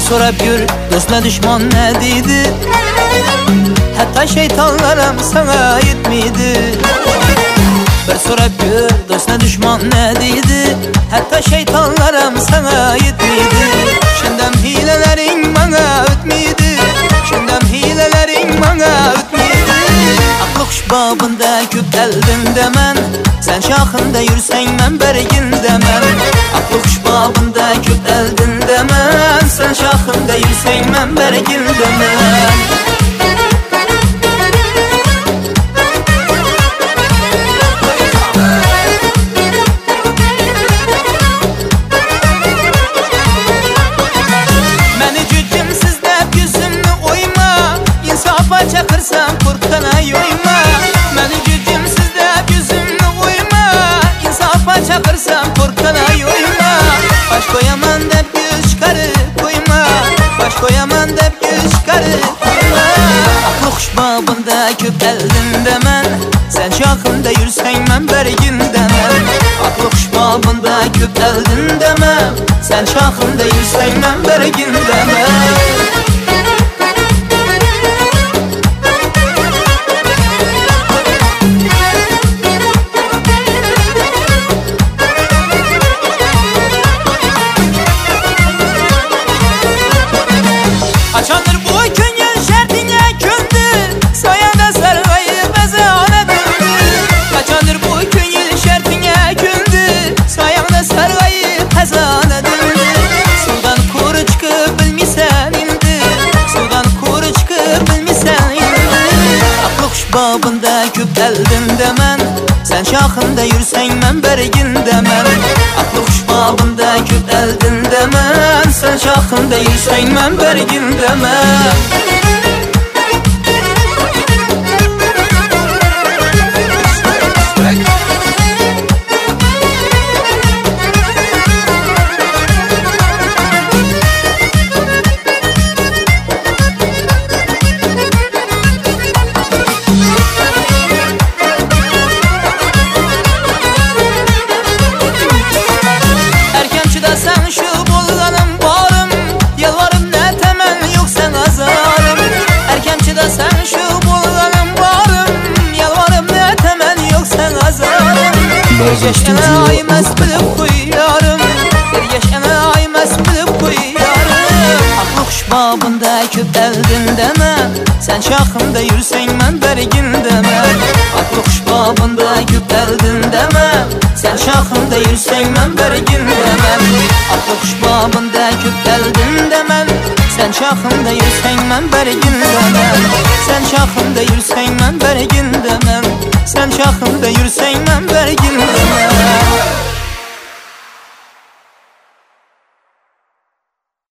sorab yür, dostuna düşman ne dedi? Hatta şeytanlarım sana yetmedi. Bir sorab yür, dostuna düşman ne dedi? Hatta şeytanlarım sana yetmedi. Şundan hilelerin bana ötmedi. Şundan hilelerin bana ötmedi. Aklı kuş babında köp eldin demen, sen şahında yürsen ben bergin demen. Aklı kuş babında köp eldin demen, sen şahında yürsen ben bergin demen. Çakırsam kurtana yoyma, məni gücümsüz de yüzümü uyma. İnsafa çakırsam kurtana yoyma. Baş koyaman dep yüz çıkarıp koyma, baş koyaman dep yüz çıkarıp koyma. Aklı kuş babında köp eldin demen, sen şahında yürsen ben bergin demen. Aklı kuş babında köp eldin demem, sen şahında yürsen ben bergin demen. Açandır bu köyün şertine kündü, sayanda sarayıp ezana döndü. Açandır bu köyün şertine kündü, sayanda sarayıp ezana döndü. Sudan kuru çıkıp bilmisen indi, sudan kuru çıkıp bilmisen indi. Aklı kuş babında köp eldin demen, sen şahında yürsen ben bergin demen. Aklı kuş babında köp eldin demen, sen şahında yürsen ben bergin demen. Sen şu bulganım barım, yalvarım ne temen yok sen azarım. Erkemçide sen şu bulganım barım, yalvarım ne temen yok sen azarım. Bir yaşana aymaz bilip koyarım, bir yaşana aymaz bilip koyarım. Aklı kuş babında köp eldin deme, sen şahında yürsen ben bergin deme. Aklı kuş babında köp eldin deme, sen şahında yürsen ben bergin deme. Aklı kuş babında köp eldin demen, sen şahında yürsen ben bergin demen. Sen şahında yürsen ben bergin demen.